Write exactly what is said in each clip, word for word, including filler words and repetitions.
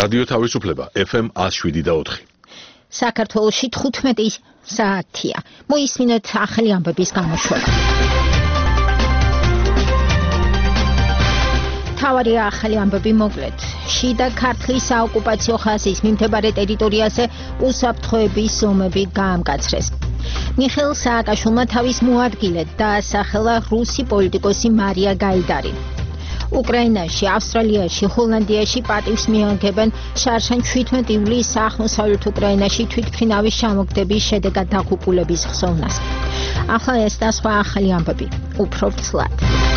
რადიო თავისუფლება ეფ ემ one oh seven და four. საქართველოში თხუთმეტი საათია. მოისმინეთ ახალი ამბების გამოშვება. თავარი ახალი ამბები მოკლედ. შიდა ქართლის საოკუპაციო ხაზის მიმდებარე ტერიტორიაზე უსაფრთხოების ზომები გაამკაცრეს. მიხეილ სააკაშვილმა თავის მოადგილედ დაასახელა რუსი პოლიტიკოსი მარია გაიდარი. უკრაინაში, ავსტრალიაში, ჰოლანდიაში პატივს მიაგებენ შარშან seventeen ივლისს აღმოსავლეთ უკრაინაში თვითმფრინავის ჩამოგდების შედეგად დაღუპულების ხსოვნას. ახლა ეს და სხვა ახალი ამბები. უფრო ცლად.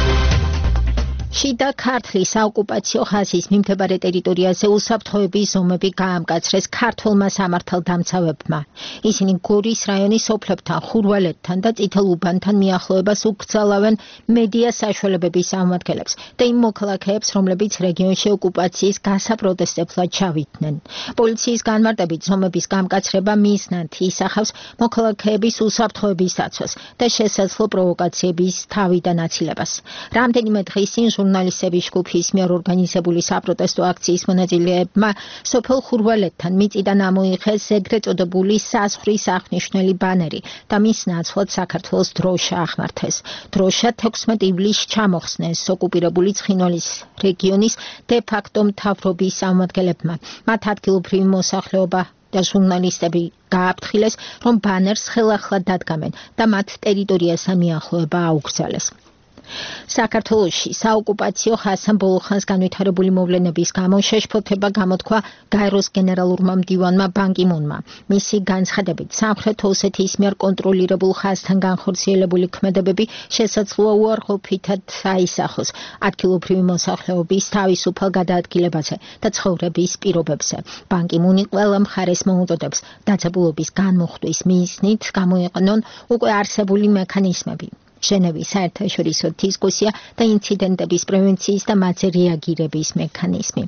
შიდა ქართლის საოკუპაციო ხაზის მიმდებარე ტერიტორიაზე უსაფრთხოების ზომები გაამკაცრეს ქართველმა სამართალდამცავებმა. ისინი გორის რაიონის სოფლებთან, ხურვალეთთან და წითელ უბანთან მიახლოებას უკრძალავენ მედია საშუალებების წარმომადგენლებს და იმ მოქალაქეებს, რომლებიც რეგიონში ოკუპაციის გასაპროტესტებლად ჩავიდნენ. პოლიციის განმარტებით ზომების გამკაცრება მიზნად ისახავს მოქალაქეების უსაფრთხოების დაცვას და შესაძლო პროვოკაციების თავიდან აცილებას. რამდენიმე დღის წინ ჟურნალისტების ჯგუფის მიერ ორგანიზებული საპროტესტო აქციის მონაწილეებმა სოფელ ხურვალეთთან მიწიდან ამოიღეს ეგრეთ წოდებული საზღვრის აღნიშნული ბანერი და მის ნაცვლად საქართველოს დროშა აღმართეს. დროშა თექვსმეტ ივლისს ჩამოხსნეს ოკუპირებული ცხინვალის რეგიონის დე-ფაქტო მთავრობის წარმომადგენლებმა. მათ ადგილობრივი მოსახლეობა და ჟურნალისტები გააფრთხილეს, რომ ბანერს ხელახლა დადგამენ და მათ ტერიტორიასთან მიახლოება აუკრძალეს. საქართველოში საოკუპაციო ხაზთან ბოლო ხანს განვითარებული მოვლენების გამო შეშფოთება გამოთქვა გაეროს გენერალურმა მდივანმა ბან კი მუნმა. მისი განცხადებით, სამხრეთ ოსეთის მიერ კონტროლირებულ ხაზთან განხორციელებული ქმედებები შესაძლოა უარყოფითად აისახოს ადგილობრივი მოსახლეობის თავისუფალ გადაადგილებაზე და ცხოვრების პირობებზე. ბან კი მუნი ყველა მხარეს მოუწოდებს დაძაბულობის განმუხტვის მიზნით გამოიყენონ უკვე არსებული მექანიზმები. ჟენევის საერთაშორისო დისკუსია და ინციდენტების პრევენციის და მათზე რეაგირების მექანიზმი.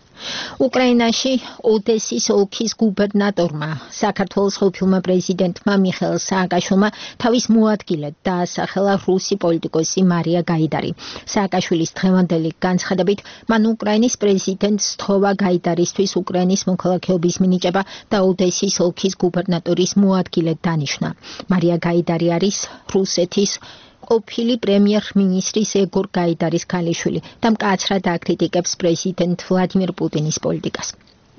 უკრაინაში ოდესის ოლქის გუბერნატორმა, საქართველოს ხელმძღვანელმა პრეზიდენტმა მიხეილ სააკაშვილმა თავის მოადგილედ დაასახელა რუსი პოლიტიკოსი მარია გაიდარი. სააკაშვილის დღევანდელი განცხადებით, მან უკრაინის პრეზიდენტს სთხოვა გაიდარისთვის უკრაინის მოქალაქეობის მინიჭება და ოდესის ოლქის გუბერნატორის მოადგილედ დანიშნა. მარია გაიდარი არის რუსეთის ყოფილი პრემიერ-მინისტრის ეგორ გაიდარის ქალიშვილი და მკაცრად აკრიტიკებს პრეზიდენტ ვლადიმირ პუტინის პოლიტიკას.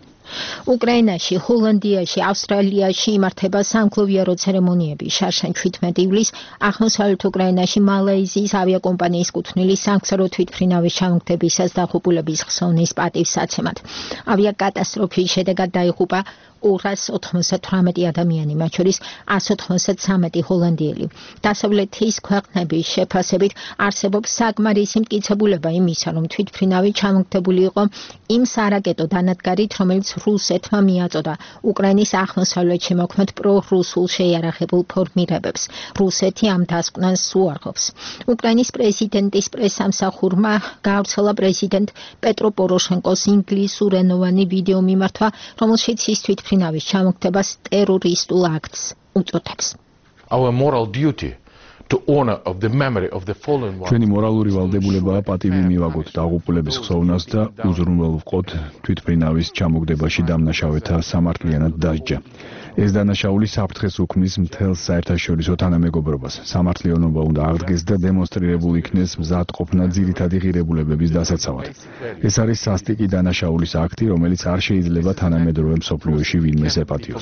უკრაინაში, ჰოლანდიაში, ავსტრალიაში იმართება სამგლოვიარო ცერემონიები. შარშან seventeen ივლისს აღმოსავლეთ უკრაინაში მალაიზიის ავიაკომპანიის კუთვნილი სამგზავრო თვითმფრინავის ჩამოგდებისას დაღუპულების ხსოვნის პატივსაცემად. ავიაკატასტროფის შედეგად დაიღუპა ორას ოთხმოცდათვრამეტი ადამიანი, მათ შორის one ოცდათვრამეტი ჰოლანდიელი. დასავლეთის ქვეყნების შეფასებით არსებობს საკმარისი მტკიცებულება იმისა, რომ თვითმფრინავი ჩამოგდებული იყო იმ სარაკეტო დანადგარით, რომელიც რუსეთმა მიაწოდა უკრაინის აღმოსავლეთში მოქმედ პრორუსულ შეიარაღებულ ფორმირებებს. რუსეთი ამ დასკვნას უარყოფს. უკრაინის პრეზიდენტის პრესამსახურმა გავრცელა პრეზიდენტ პეტრო პოროშენკოს ინგლისურენოვანი ვიდეო მიმართვა, რომელშიც ის თვითმფრინავის ჩამოგდებას ტერორისტულ აქტს უწოდებს. Our moral duty to honor of the memory of the fallen ones. ჩვენი მორალური ვალდებულებაა პატივი მივაგოთ დაღუპულების ხსოვნას და უზრუნველყოთ თვითმფრინავის ჩამოგდებაში დამნაშავეთა სამართლიანად დასჯა. ეს დანაშაული საფრთხეს უქმნის მთელ საერთაშორისო თანამეგობრობას. სამართლიანობა უნდა აღდგეს და დემონსტრირებულ იქნეს მზადყოფნა ძირითადი ღირებულებების დასაცავად. ეს არის სასტიკი დანაშაულის აქტი, რომელიც არ შეიძლება თანამედროვე მსოფლიოში ვინმეს ეპატიოს.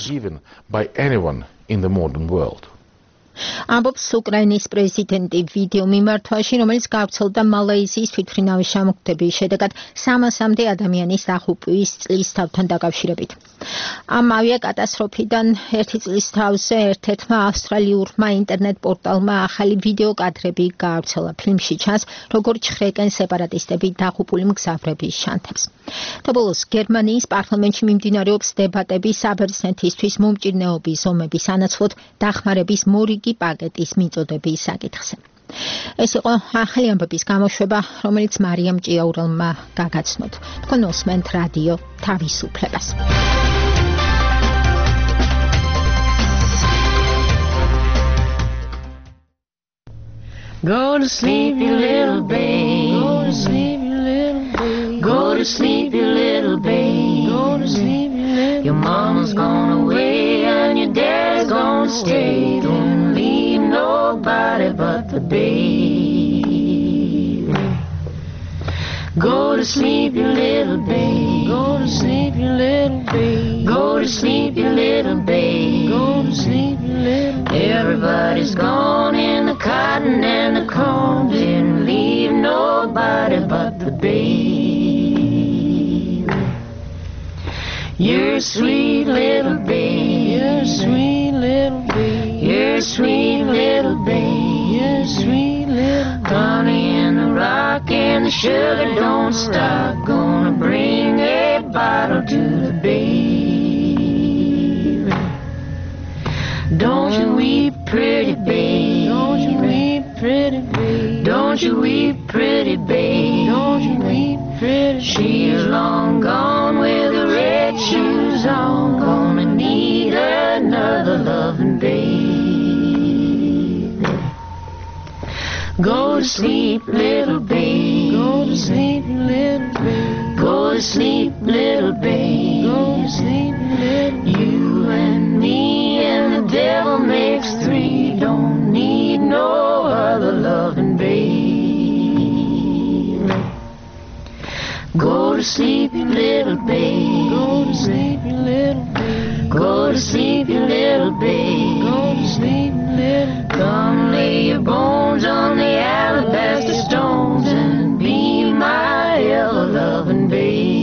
ამბობს უკრაინის პრეზიდენტი ვიდეო მიმართვაში, რომელიც გავრცელდა მალაიზიის თვითმფრინავის ჩამოგდების შედეგად სამასამდე ადამიანის დაღუპვის წლისთავთან დაკავშირებით. ამ ავიაკატასტროფიდან ერთი წლის თავზე ერთ-ერთმა ავსტრალიურმა ინტერნეტ პორტალმა ახალი ვიდეო კადრები გაავრცელა. ფილმში ჩანს, როგორც ჩხრეკენ სეპარატისტები დაღუპული მგზავრების ჩანთებს. და ბოლოს გერმანიის პარლამენტში მიმდინარეობს დებატები საბერძნეთისთვის მომჭირნეობის ზომების ანაცვლოდ დახმარების მორიგი პაკეტის მიწოდების საკითხზე. ეს იყო ახალი ამბების გამოშვება, რომელიც მარიამ ჭიაურელმა გაგაცნოთ. თქვენ უსმენთ რადიო თავისუფლებას. Go to sleep, you little babe. Go to sleep, you little babe. Go to sleep, you little babe. Go gone away and your dad's gonna stay. Don't leave nobody but the baby. Go to sleep, you little babe. Go to sleep, you little babe. Go to sleep, you little babe. Go to sleep, you little babe. Everybody's gone in the cotton and the corn. Didn't leave nobody but the babe. You're a sweet little babe. You're a sweet little babe. You're a sweet little babe. You're a sweet little babe. Honey and the rock and the sugar don't stop. Gonna bring a bottle to the babe. Don't you weep, pretty babe. Don't you weep, pretty babe. Don't you weep, pretty babe. Don't you weep, pretty babe. She's long gone with the red shoes on. Gonna need another loving babe. Go to sleep, little babe. Go to sleep, little babe. Go to sleep, little babe. Go to sleep, little babe. You and me and the devil makes three. Don't need no other loving babe. Go to sleep, you little babe. Go to sleep, you little babe. Go to sleep, you little babe. Go to sleep, little babe. Come lay your bones on the alabaster stones and be my ever-loving baby.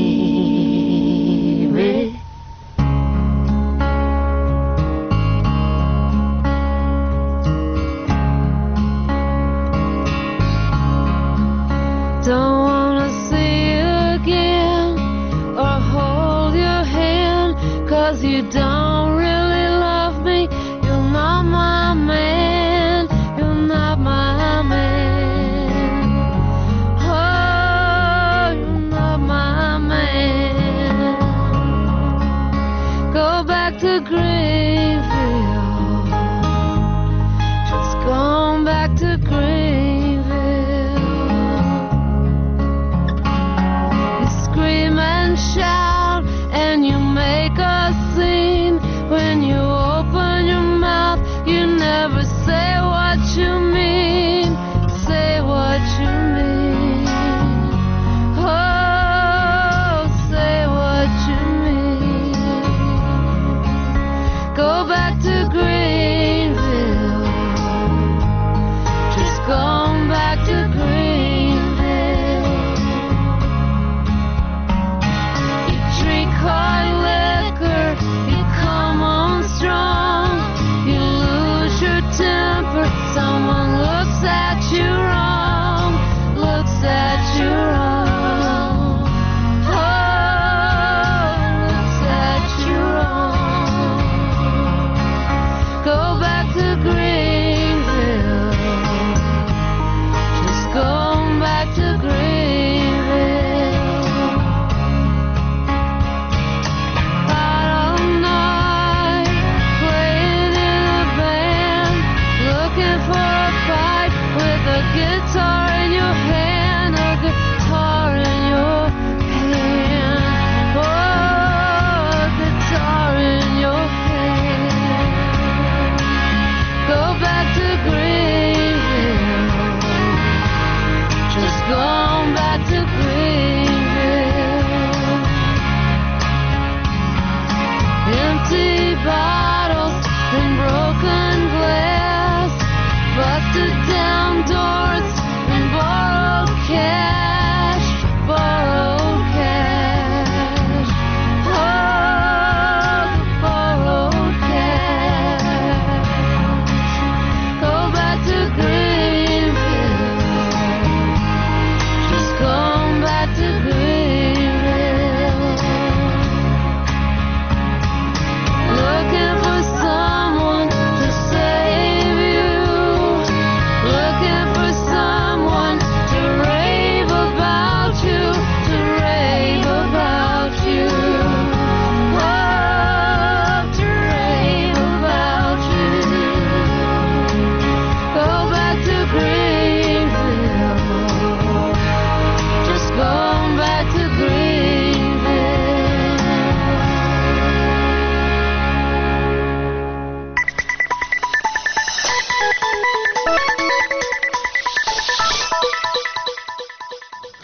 Don't wanna see you again or hold your hand, 'cause you don't really love me. You're not my man, you're not my man. Oh, you're not my man. Go back to Greenville, just gone back to Greenville. Shout and you make a scene. When you open your mouth, you never say what you mean. Say what you mean. Oh, say what you mean. Go back to Greenville, just go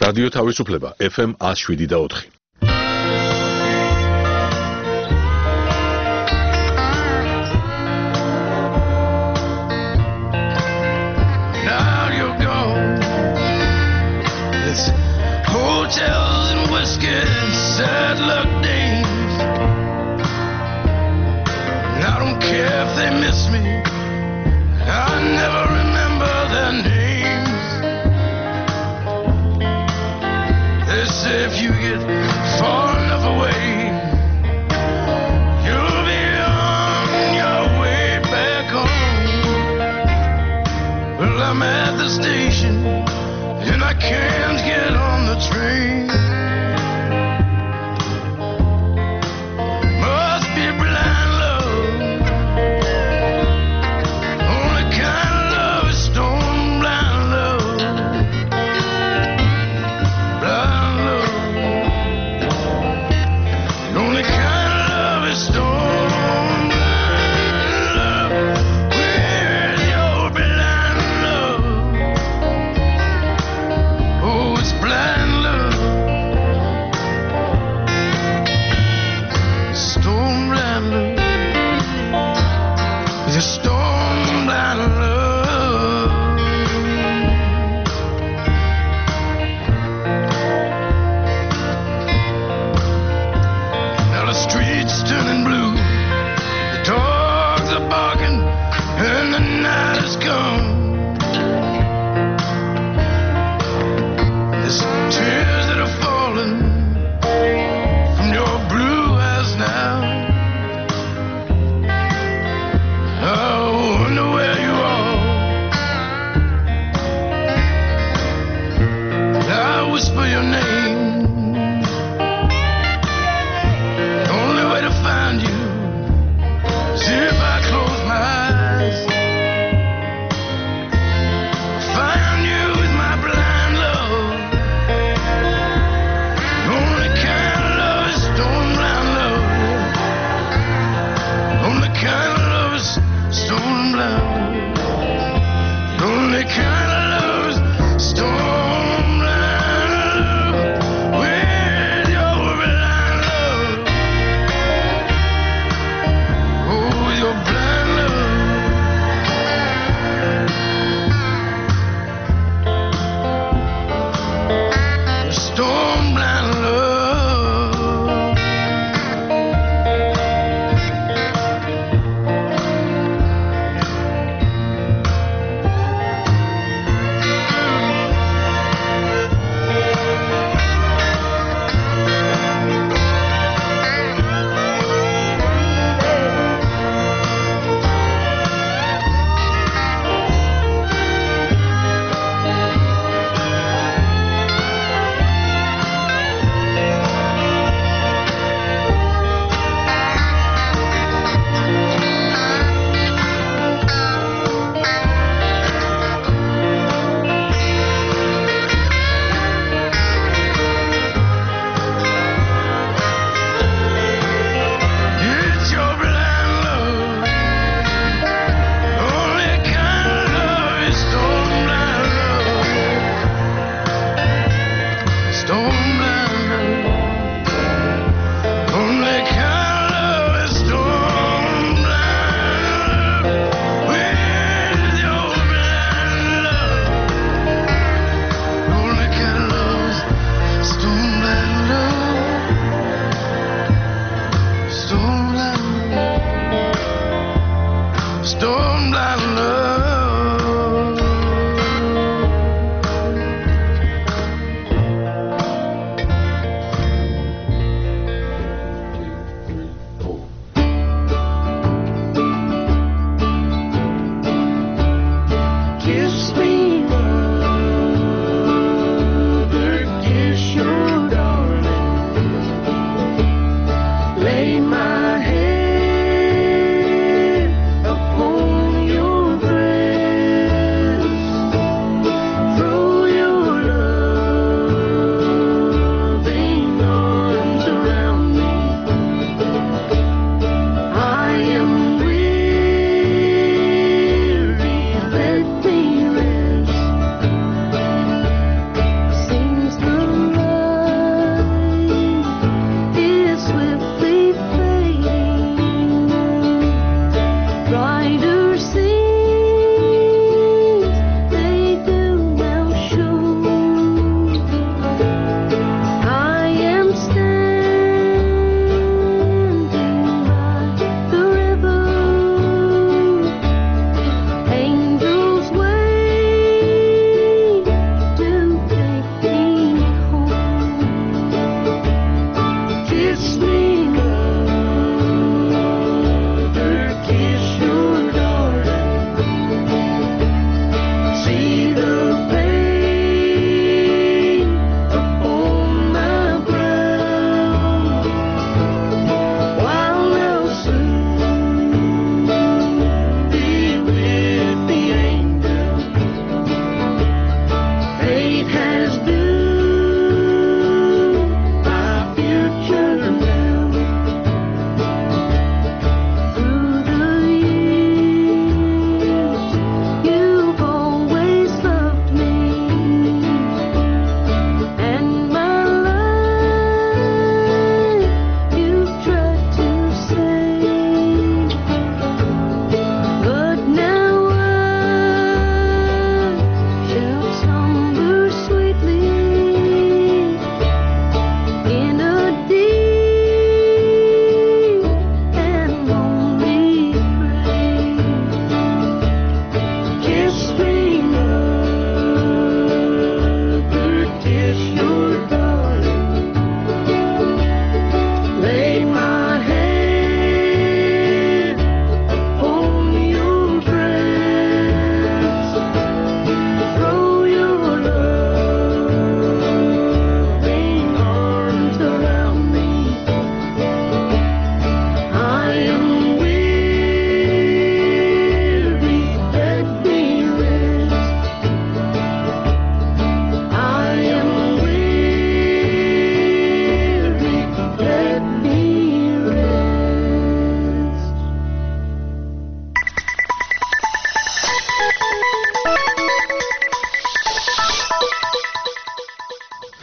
რადიო თავისუფლება ეფ ემ one oh seven და four. Now you're gone. It's hotels and whiskey and sad luck days. And I don't care if they miss me. I never remember their names. They say if you get far enough away, you'll be on your way back home. Well, I'm at the station and I can't get on the train. Must be blind love. Only kind of love is stone blind love. Blind love. The only kind of love is stone blind love. Where's your blind love? Oh, it's blind love. Stone blind love. It's stone blind love. Now the streets turning blue, the dogs are barking, and the night has come. There's tears that are falling from your blue eyes now. I wonder where you are. I whisper your name. The only way to find you is if I close my eyes. Find you with my blind love. The only kind of love is stone blind love. The only kind of love is stone blind love. The only kind of love is stone blind love. With your blind love. Oh, with your blind love. Stone blind love.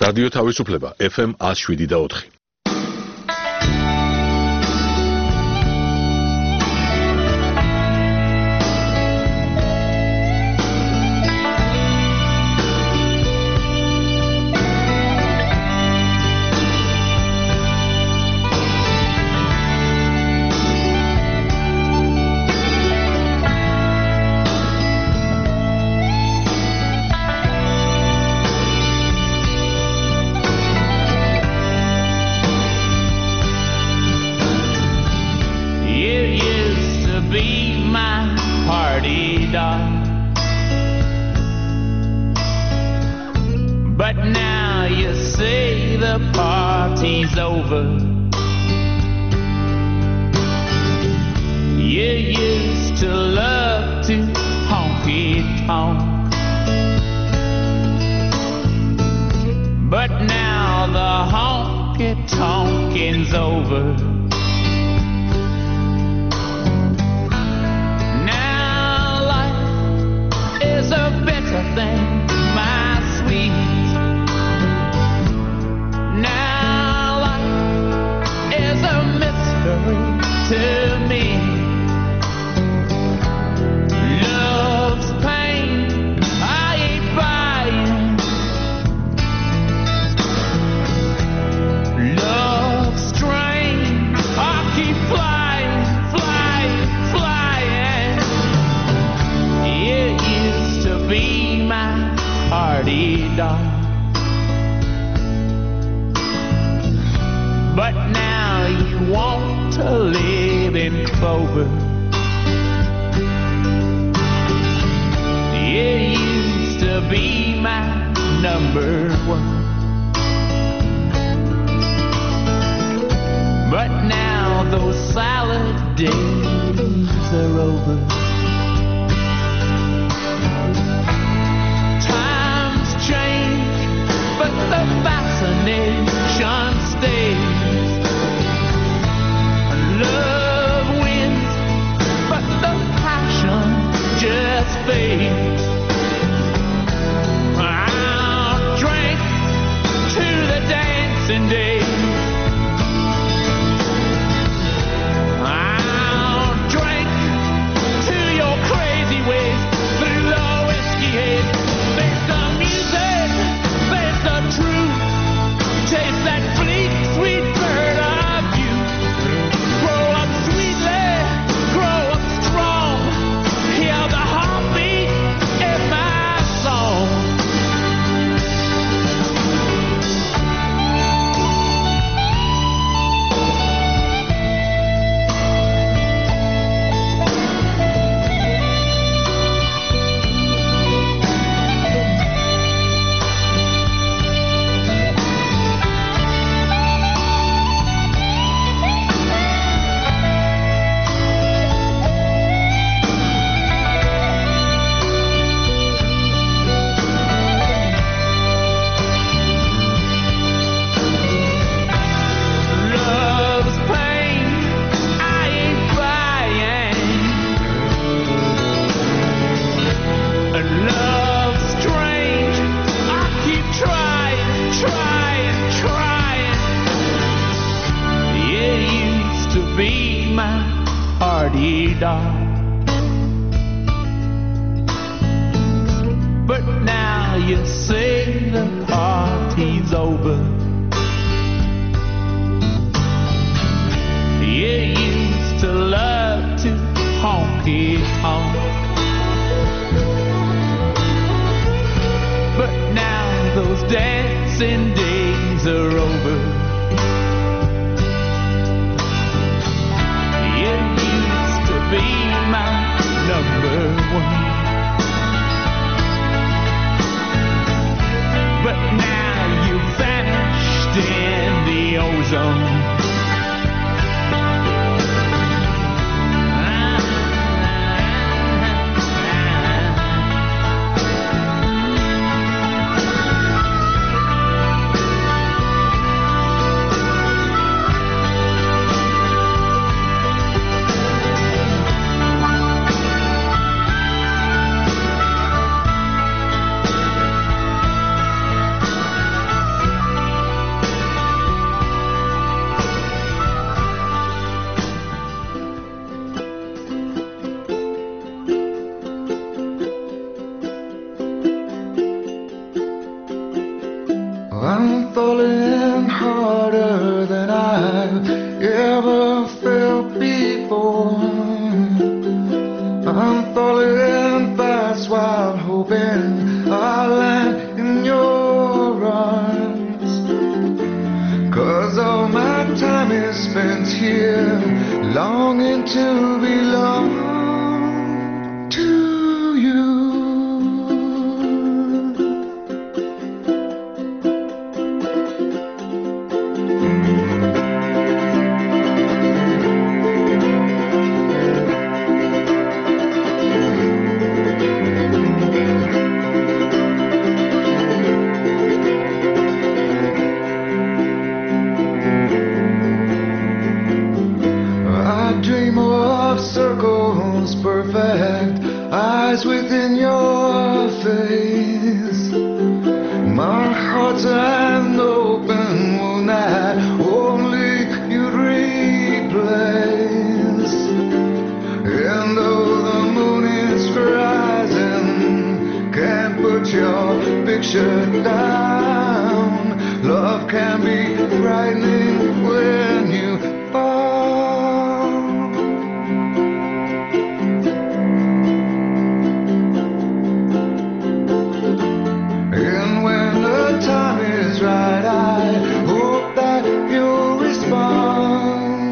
რადიო თავისუფლება ეფ ემ one oh seven და four. I'm falling harder than I've ever felt before. I'm falling fast while hoping I'll land in your arms. 'Cause all my time is spent here, longing to belong to you. Circles perfect, eyes within your face. My heart's an open wound that only you'd replace. And though the moon is rising, can't put your picture down. Love can be frightening when you fall. Right, I hope that you'll respond.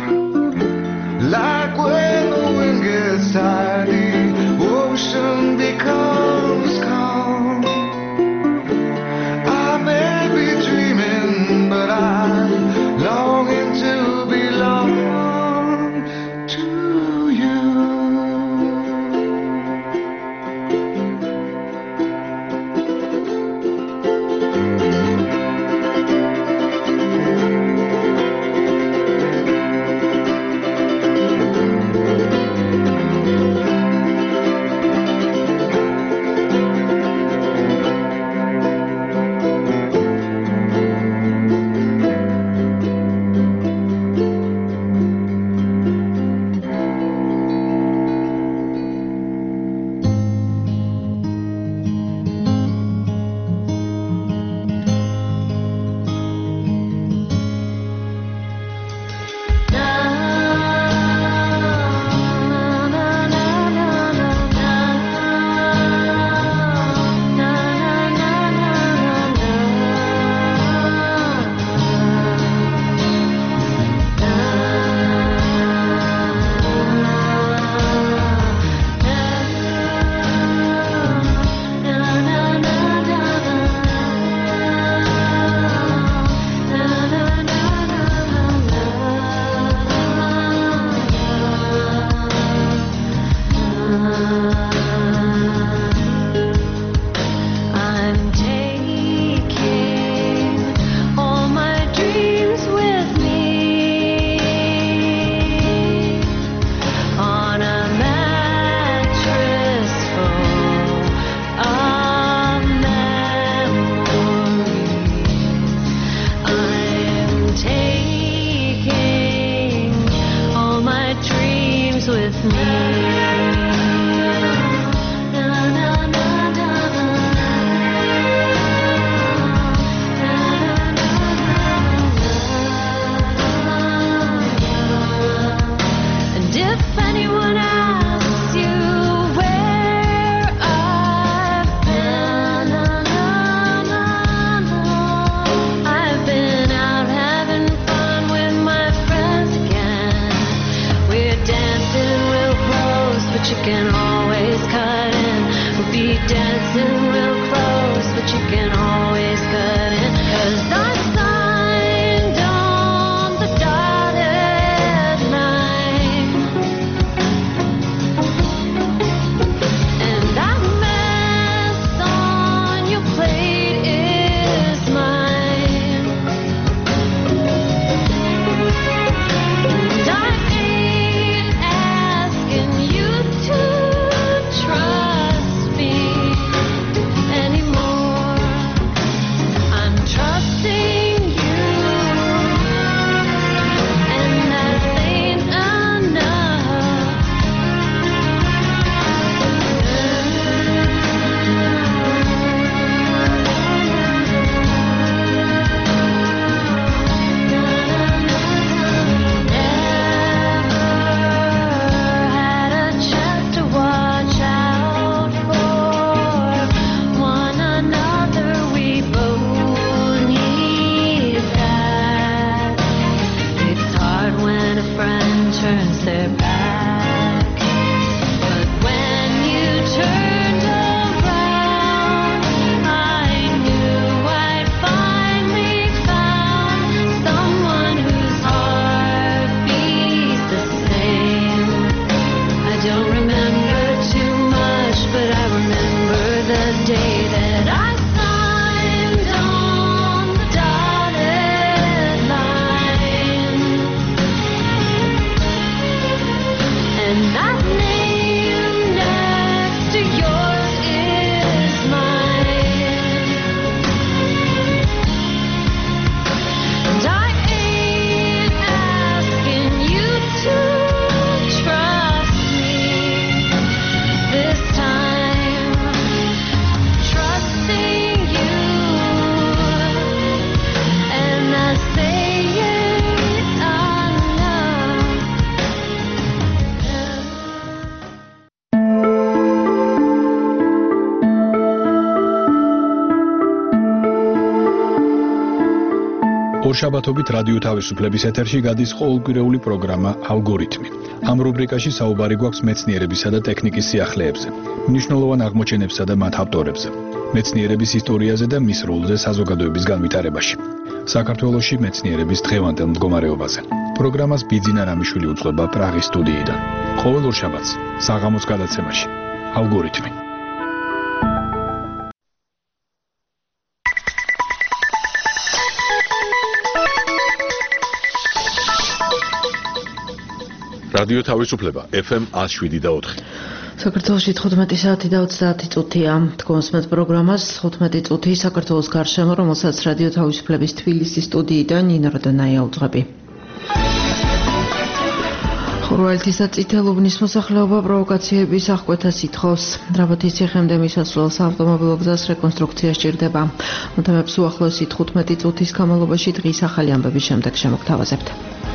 Like when the wind gets tired, the ocean becomes calm. I may be dreaming, but I'm longing to belong to you. Trust me. ორშაბათობით რადიო თავისუფლების ეთერში გადის ყოველკვირეული პროგრამა ალგორითმი. ამ რუბრიკაში საუბარი გვაქვს მეცნიერებისა და ტექნიკის სიახლეებზე, მნიშვნელოვან აღმოჩენებსა და მათ ავტორებზე, მეცნიერების ისტორიაზე და მის როლზე საზოგადოების განვითარებაში. საქართველოში მეცნიერების დღევანდელ მდგომარეობაზე. პროგრამას ბიძინა რამიშვილი უძღვება პრაღის სტუდიიდან. ყოველ ორშაბათს საღამოს გადაცემაში ალგორითმი. რადიო თავისუფლება ეფ ემ one oh seven და four. საქართველოში თხუთმეტი საათი და ოცდაათი წუთია. თქვენს პროგრამას თხუთმეტი წუთი საქართველოს გარშემო, რომელსაც რადიო თავისუფლების თბილისის სტუდიიდან ნინო როდანაია უძღვები. ხურვალთისა წითელ უბნის მოსახლეობა პროვოკაციების აღკვეთას ითხოვს. დრაბათის ციხემდე მისასვლელ საავტომობილო გზას რეკონსტრუქცია სჭირდება. ამ თემებს უახლოესი თხუთმეტი წუთის განმავლობაში დღის ახალი ამბების შემდეგ შემოგთავაზებთ.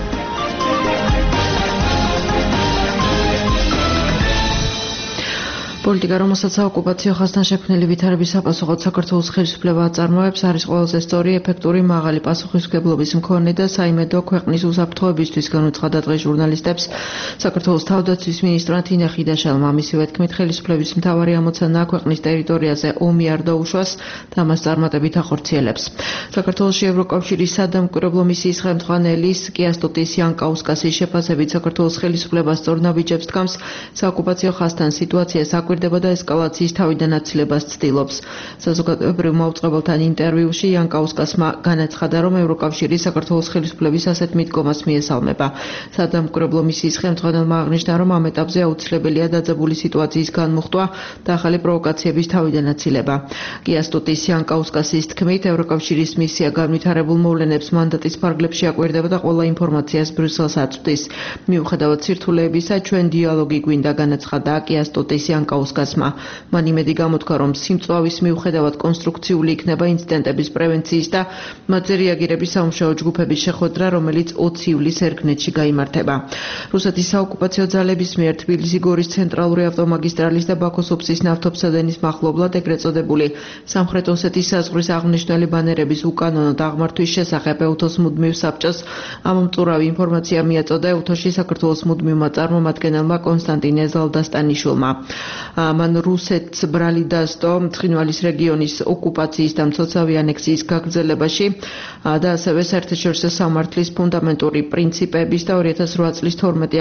პოლიტიკა, რომელსაც საოკუპაციო ხაზთან შექმნილი ვითარების საპასუხოდ საქართველოს ხელისუფლება აწარმოებს, არის ყველაზე სწორი, ეფექტური, მაღალი პასუხისმგებლობის მქონე და საიმედო ქვეყნის უსაფრთხოებისთვის განუცხადა დღეს ჟურნალისტებს საქართველოს თავდაცვის მინისტრმა თინა ხიდაშელმა. მისივე თქმით, ხელისუფლების მთავარი ამოცანაა ქვეყნის ტერიტორიაზე ომი არ დაუშვას და მას წარმატებით ახორციელებს. საქართველოში ევროკავშირის სადამკვირვებლო მისიის ხელმძღვანელის კიასტოტის იანკაუსკასის შეფასებით საქართველოს ხელისუფლება სწორ ნაბიჯებს დგამს საოკუპაციო ხაზთან სიტუაციას და ესკალაციის თავიდან აცილებას ცდილობს. საზოგადოებრივ მაუწყებელთან ინტერვიუში იანკაუსკასმა განაცხადა, რომ ევროკავშირი საქართველოს ხელისუფლების ასეთ მიდგომას მიესალმება. სადამკვირვებლო მისიის ხელმძღვანელმა აღნიშნა, რომ ამ ეტაპზე აუცილებელია დაძაბული სიტუაციის განმუხტვა და ახალი პროვოკაციების თავიდან აცილება. კიასტოტის იანკაუსკასის თქმით, ევროკავშირის მისია განვითარებულ მოვლენებს მანდატის ფარგლებში აკვირდება და ყველა ინფორმაციას ბრიუსელს აწვდის. მიუხედავად სირთულეებისა, ჩვენ დიალოგი გვინდა, განაცხადა კიასტოტის იანკაუსკასმა. მან იმედი გამოთქვა, რომ სიმწვავის მიუხედავად კონსტრუქციული იქნება ინციდენტების პრევენციის და მათზე რეაგირების სამუშაო ჯგუფების შეხვედრა, რომელიც ოცი ივლისს ერგნეთში გაიმართება. რუსეთის საოკუპაციო ძალების მიერ თბილისი-გორის ცენტრალური ავტომაგისტრალის და ბაქოს ოფსის ნავთობსადენის მახლობლად ეგრეთ წოდებული სამხრეთ ოსეთის საზღვრის აღნიშნული ბანერების უკანონო დაღმართვის შესახებ ევთოს მუდმივ საბჭოს ამომწურავი ინფორმაცია მიაწოდა ევთოში საქართველოს მუდმივმა წარმომადგენელმა კონსტანტინე ზალდასტანიშვილმა. მან რუსეთს ბრალი დასდო ცხინვალის რეგიონის ოკუპაციის და მცოცავი ანექსიის გაგრძელებაში და ასევე საერთაშორისო სამართლის ფუნდამენტური პრინციპების და ორი ათას ორი წლის თორმეტი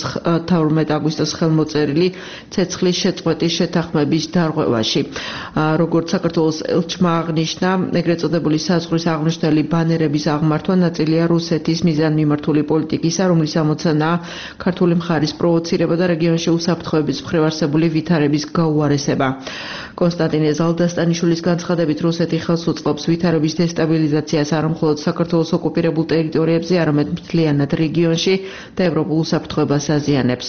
აგვისტოს ხელმოწერილი ცეცხლის შეწყვეტის შეთანხმების დარღვევაში. როგორც საქართველოს ელჩმა აღნიშნა, ეგრეთ წოდებული საზღვრის აღნიშნული ბანერების აღმართვა ნაწილია რუსეთის მიზანმიმართული პოლიტიკისა, რომლის ამოცანაა ქართული მხარის პროვოცირება და რეგიონში უსაფრთხოების მხრივ არსებული ვითარების გაუარესება. კონსტანტინე ზალდასტანიშვილის განცხადებით, რუსეთი ხელს უწყობს ვითარების დესტაბილიზაციას არა მხოლოდ საქართველოს ოკუპირებულ ტერიტორიებზე, არამედ მთლიანად რეგიონში და ევროპულ უსაფრთხოებას აზიანებს.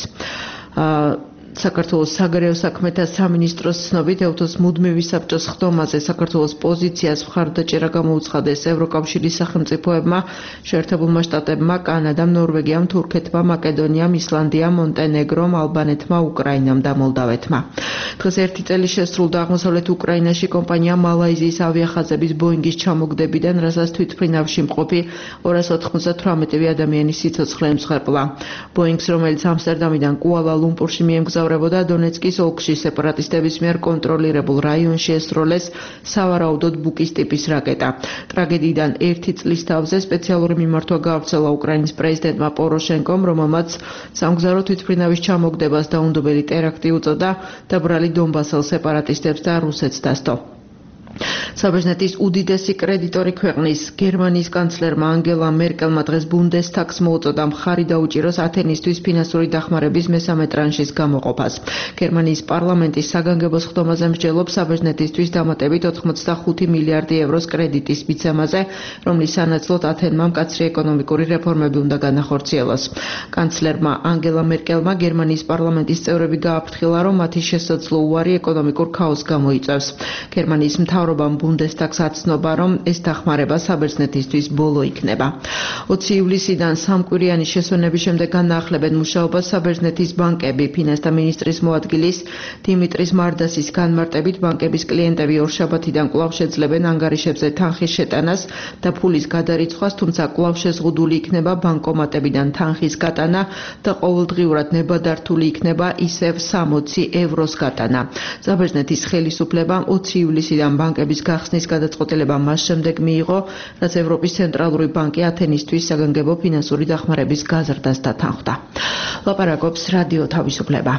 საქართველოს საგარეო საქმეთა სამინისტროს ცნობით, ევთოს მუდმივი საბჭოს ხდომაზე საქართველოს პოზიციას მხარდაჭერა გამოუცხადეს ევროკავშირის სახელმწიფოებმა, შეერთებულმა შტატებმა, კანადამ, ნორვეგიამ, თურქეთმა, მაკედონიამ, ისლანდიამ, მონტენეგრომ, ალბანეთმა, უკრაინამ და მოლდავეთმა. დღეს ერთი წელი შესრულდა აღმოსავლეთ უკრაინაში კომპანია მალაიზიის ავიახაზების ბოინგის ჩამოგდებიდან, რასაც თვითმფრინავში მყოფი ორას ოთხმოცდათვრამეტი ადამიანის სიცოცხლე ემსხვერპლა. ბოინგს, რომელიც ამსტერდამიდან კუალა-ლუმპურში მიემგზავრებოდა დონეცკის ოლქში სეპარატისტების მიერ კონტროლირებულ რაიონში ესროლეს სავარაუდოდ ბუკის ტიპის რაკეტა. ტრაგედიიდან ერთი წლის თავზე სპეციალური მიმართვა გაავრცელა უკრაინის პრეზიდენტმა პოროშენკომ, რომელმაც სამგზავრო თვითმფრინავის ჩამოგდებას დაუნდობელი ტერაქტი უწოდა და ბრალი დონბასელ სეპარატისტებს და რუსეთს დასდო. საბერძნეთის უდიდესი კრედიტორი ქვეყნის გერმანიის კანცლერმა ანგელა მერკელმა დღეს ბუნდესტაგს მოუწოდა მხარი დაუჭიროს ათენისთვის ფინანსური დახმარების მესამე ტრანშის გამოყოფას. გერმანიის პარლამენტის საგანგებოს ხდომაზე მსჯელობს საბერძნეთისთვის დამატებით ოთხმოცდახუთი მილიარდი ევროს კრედიტის მიცემაზე, რომლის სანაცვლოდ ათენმა მკაცრი ეკონომიკური რეფორმები უნდა განახორციელოს. კანცლერმა ანგელა მერკელმა გერმანიის პარლამენტის წევრები გააფრთხილა, რომ მათი შესაძლო უარი ეკონომიკურ ქაოსს გამოიწვევს. გერმანიის მთავრობამ ბუნდესტაგს აცნობა, რომ ეს დახმარება საბერძნეთისთვის ბოლო იქნება. ოცი ივლისიდან სამკვირიანი შესვენების შემდეგ განაახლებენ მუშაობას საბერძნეთის ბანკები. ფინანსთა მინისტრის მოადგილის დიმიტრის მარდასის განმარტებით ბანკების კლიენტები ორშაბათიდან კვლავ შეძლებენ ანგარიშებზე თანხის შეტანას და ფულის გადარიცხვას, თუმცა კვლავ შეზღუდული იქნება ბანკომატებიდან თანხის გატანა და ყოველდღიურად ნებადართული იქნება ისევ სამოცი ევროს გატანა. საბერძნეთის ხელისუფლებამ ოცი ივლისიდან ბანკების გახსნის გადაწყვეტილება მას შემდეგ მიიღო, რაც ევროპის ცენტრალური ბანკი ათენისთვის საგანგებო ფინანსური დახმარების გაზრდას დათანხმდა. ლაპარაკობს რადიო თავისუფლება.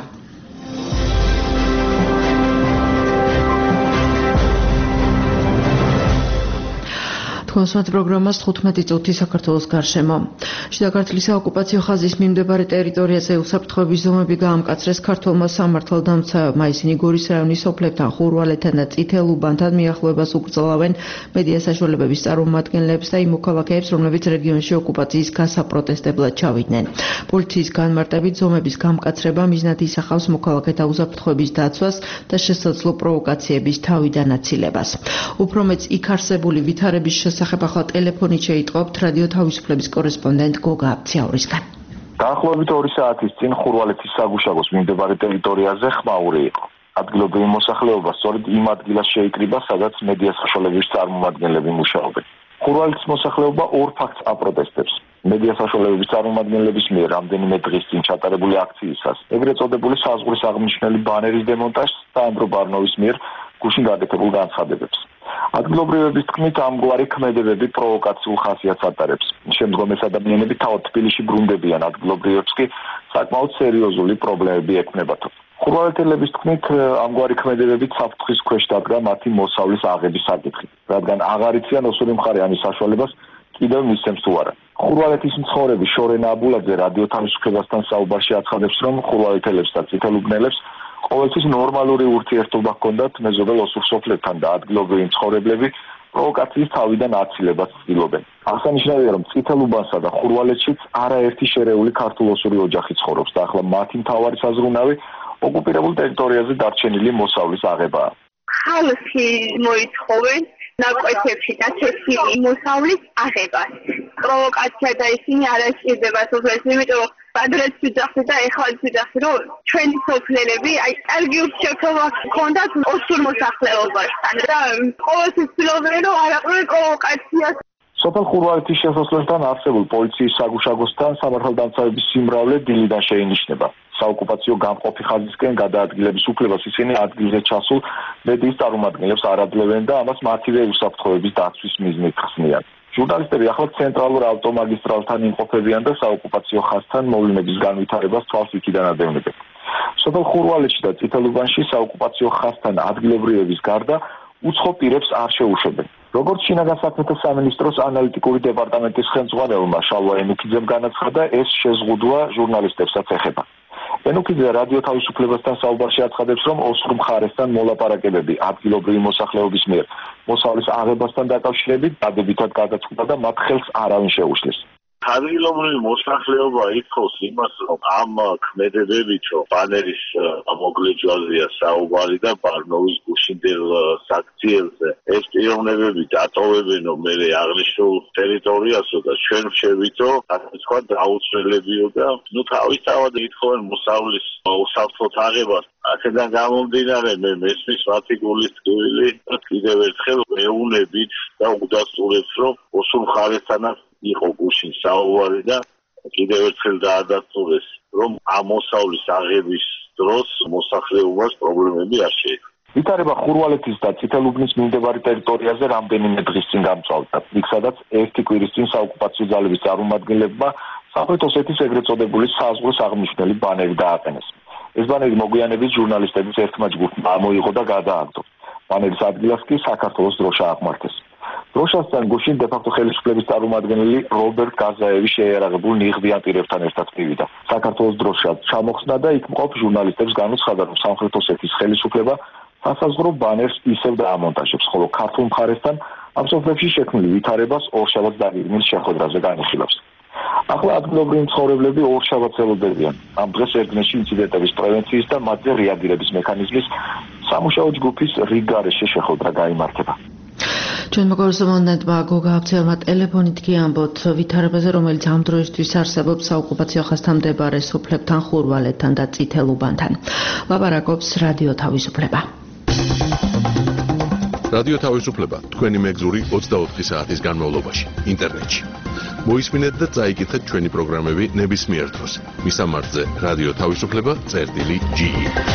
კონსულტ პროგრამას თხუთმეტი წუთი საქართველოს გარშემო. შიდა ქართლის საოკუპაციო ხაზის მიმდებარე ტერიტორიაზე უსაფრთხოების ზომები გაამკაცრეს ქართულმა სამართალდამცავებმა. ისინი გორის რაიონის სოფლებთან, ხურვალეთთან და წითელ უბანთან მიახლოებას უკრძალავენ მედია საშუალებების წარმომადგენლებს და იმ მოქალაქეებს, რომლებიც რეგიონში ოკუპაციის გასაპროტესტებლად ჩავიდნენ. პოლიციის განმარტებით ზომების გამკაცრება მიზნად ისახავს მოქალაქეთა უსაფრთხოების დაცვას და შესაძლო პროვოკაციების თავიდან აცილებას. უფრო მეც იქ არსებული ვითარების შესახებ ახლა ტელეფონით შეიტყობთ რადიო თავისუფლების კორესპონდენტ გოგა აფციაურისგან. დაახლოებით ორი საათის წინ ხურვალეთის საგუშაგოს მიმდებარე ტერიტორიაზე ხმაური იყო. ადგილობრივი მოსახლეობა სწორედ იმ ადგილას შეიკრიბა, სადაც მედია საშუალებების წარმომადგენლები მუშაობენ. ხურვალეთის მოსახლეობა ორ ფაქტს აპროტესტებს. მედია საშუალებების წარმომადგენლების მიერ რამდენიმე დღის წინ ჩატარებული აქციისას, ეგრეთ წოდებული საზღვრის აღნიშნული ბანერის დემონტაჟს და ანდრო ბარნოვის მიერ გუშინ გაკეთებულ განცხადებებს. ადგილობრივების თქმით, ამგვარი ქმედებები პროვოკაციულ ხასიათს ატარებს. შემდგომ ეს ადამიანები თავად თბილისში ბრუნდებიან, ადგილობრივებს კი საკმაოდ სერიოზული პრობლემები ექმნებათ. ხურვალეთელების თქმით, ამგვარი ქმედებებით საფრთხის ქვეშ დადგა მათი მოსავლის აღების საკითხი, რადგან აღარ იციან ოსური მხარე ამის საშუალებას კიდევ მისცემს თუ არა. ხურვალეთის მცხოვრები შორენა აბულაძე რადიო თავისუფლებასთან საუბარში აცხადებს, რომ ხურვალეთელებს და წითელუბნელებს ყოველთვის ნორმალური ურთიერთობა ჰქონდათ მეზობელ ოსურ სოფლებთან და ადგილობრივი მცხოვრებლები პროვოკაციის თავიდან აცილებას ცდილობენ. აღსანიშნავია, რომ წითელუბანსა და ხურვალეთშიც არაერთი შერეული ქართულ-ოსური ოჯახი ცხოვრობს და ახლა მათი მთავარი საზრუნავი ოკუპირებულ ტერიტორიაზე დარჩენილი მოსავლის აღებაა. ხალხი მოითხოვენ ნაკვეთებში დაცესილი მოსავლის აღებას. პროვოკაცია და ისინი არ აშკირდება სოფლებს, იმიტომ რომ ადრეც ვიძახდი და ეხლაც ვიძახდი, რომ ჩვენი სოფლელები აი კარგი ურთიერთობა ჰქონდათ ოსურ მოსახლეობასთან და ყოველთვის ცდილობდნენ, რომ არ აყრნენ პროვოკაციას. სოფელ ხურვალეთის შესასვლელთან არსებულ პოლიციის საგუშაგოსთან სამართალდამცავების სიმრავლე დილიდან შეინიშნება. საოკუპაციო გამყოფი ხაზისკენ გადაადგილების უფლებას ისინი ადგილზე ჩასულ მედიის წარმომადგენლებს არ აძლევენ და ამას მათივე უსაფრთხოების დაცვის მიზნით ხსნიან. ჟურნალისტები ახლა ცენტრალურ ავტომაგისტრალთან იმყოფებიან და საოკუპაციო ხაზთან მოვლენების განვითარებას თვალს იქიდან ადევნებენ. სოფელ ხურვალეთში და წითელუბანში საოკუპაციო ხაზთან ადგილობრივების გარდა უცხო პირებს არ შეუშვებენ. როგორც შინაგან საქმეთა სამინისტროს ანალიტიკური დეპარტამენტის ხელმძღვანელმა შალვა ენუქიძემ განაცხადა, ეს შეზღუდვა ჟურნალისტებსაც ეხება. ენუქიძე რადიო თავისუფლებასთან საუბარში აცხადებს, რომ ოსურ მხარესთან მოლაპარაკებები ადგილობრივი მოსახლეობის მიერ მოსავლის აღებასთან დაკავშირებით დადებითად გადაწყდა და მათ ხელს არავინ შეუშლის. ადგილობრივი მოსახლეობა ითხოვს იმას, რომ ამ ქმედებებით, რომ ბანერის მოგლეჯვაზეა საუბარი და ბარნოვის გუშინდელ საქციელზე ეს პიროვნებები დატოვებენ, რომ მე აღნიშნულ ტერიტორიასო და ჩვენ შევითო, ასე თქვა დაუცველებიო და ნუ თავისთავად ითხოვენ მოსავლის უსაფრთხოდ აღებას. აქედან გამომდინარე მე მესმის მათი გულის ტკივილი და კიდევ ერთხელ მეუნებით და udasturებს, რომ ოსურ მხარესთანაც იყო გუშინ საუბარი და კიდევ ერთხელ დაადასტურეს, რომ ამ მოსავლის აღების დროს მოსახლეობას პრობლემები არ შეექმნა. ვითარება ხურვალეთის და წითელუბნის მიმდებარე ტერიტორიაზე რამდენიმე დღის წინ გამწვავდა. იქ სადაც ერთი კვირის წინ საოკუპაციო ძალების წარმომადგენლებმა სამხრეთ ოსეთის ეგრეთ წოდებული საზღვრის აღნიშნული ბანერი დააყენეს. ეს ბანერი მოგვიანებით ჟურნალისტების ერთმა ჯგუფმა ამოიღო და გადააგდო. ბანერის ადგილას კი საქართველოს დროშა აღმართეს. დროშასთან გუშინ დე-ფაქტო ხელისუფლების წარმომადგენელი რობერტ გაზაევი შეიარაღებულ ნიღბიან პირებთან ერთად მივიდა. საქართველოს დროშა ჩამოხსნა და იქ მყოფ ჟურნალისტებს განუცხადა, რომ სამხრეთ ოსეთის ხელისუფლება სასაზღვრო ბანერს ისევ დაამონტაჟებს, ხოლო ქართულ მხარესთან ამ სოფლებში შექმნილი ვითარებას ორშაბათს დაგეგმილ შეხვედრაზე განიხილავს. ახლა ადგილობრივი მცხოვრებლები ორშაბათს ელოდებიან. ამ დღეს ერთგენში ინციდენტების პრევენციის და მათზე რეაგირების მექანიზმის სამუშაო ჯგუფის რიგ გარეშე შეხვედრა გაიმართება. ჩვენმა კორესპონდენტმა გოგა აბცელმა ტელეფონით კი ამბობთ ვითარებაზე, რომელიც ამ დროისთვის არსებობს საოკუპაციო ხაზთან მდებარე სოფლებთან, ხურვალეთთან და წითელ უბანთან. ლაპარაკობს რადიო თავისუფლება. რადიო თავისუფლება თქვენი მეგზური ოცდაოთხი საათის განმავლობაში ინტერნეტში. მოისმინეთ და წაიკითხეთ ჩვენი პროგრამები ნებისმიერ დროს. მისამართზე რადიო თავისუფლება წერტილი ჯი.